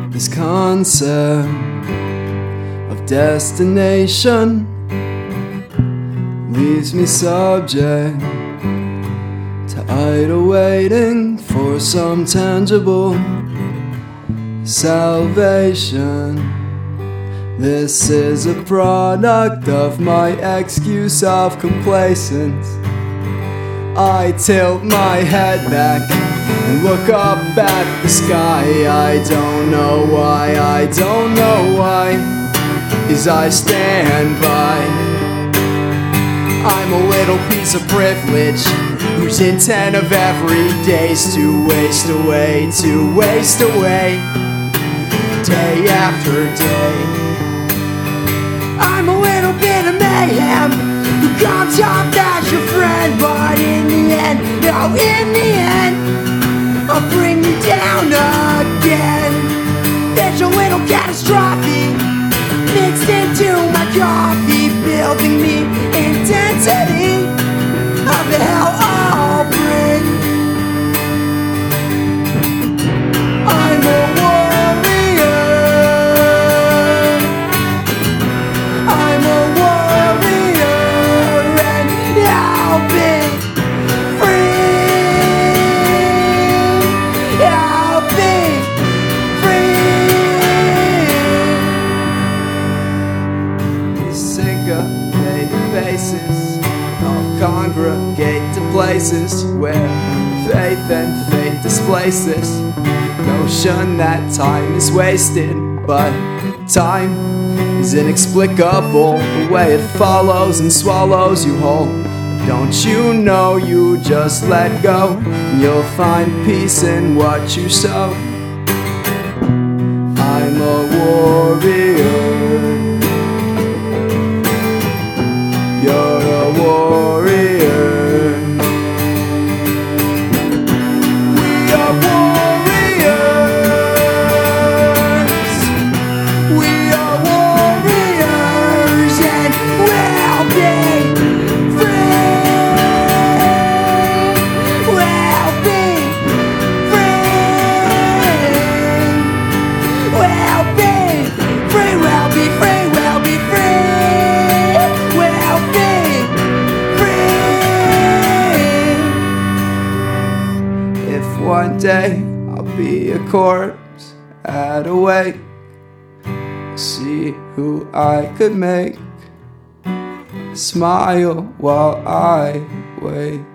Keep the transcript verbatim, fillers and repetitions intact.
This concept of destination leaves me subject to idle waiting for some tangible salvation. This is a product of my excuse of complacence. I tilt my head back and look up at the sky. I don't know why, I don't know why, as I stand by. I'm a little piece of privilege whose intent of every day's to waste away, to waste away, day after day. I'm a little bit of mayhem who comes off as your friend, but in the end, no, in the end, I'll bring you down again. There's a little catastrophe mixed into my coffee, building the intensity of the hell I'll bring. I'm a warrior. I'm a warrior, and I'll be free. I'll be free. Syncopate faces all congregate to places where faith and fate displace this notion that time is wasted, but time is inexplicable, the way it follows and swallows you whole. Don't you know you just let go and you'll find peace in what you sow? I'm a warrior. You're a warrior. We are warriors. We are warriors, and we'll be free. We'll be free. We'll be free. We'll be free. We'll be free. We'll be free. If one day I'll be a corpse at a wake, see who I could make smile while I wait.